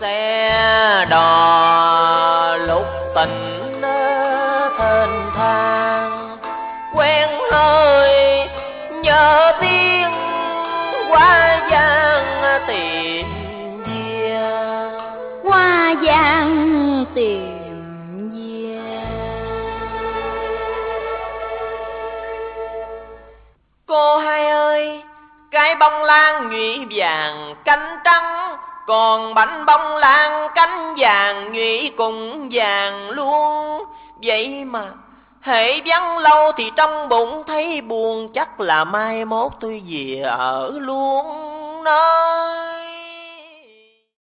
xe đò lúc tình thênh thang, quen hơi nhớ tiếng qua giang tìm về, qua giang tìm về. Cô hai ơi, cái bông lan nhụy vàng cánh trắng, còn bánh bông lan cánh vàng nhụy cùng vàng luôn. Vậy mà hễ vắng lâu thì trong bụng thấy buồn, chắc là mai mốt tôi về ở luôn nơi.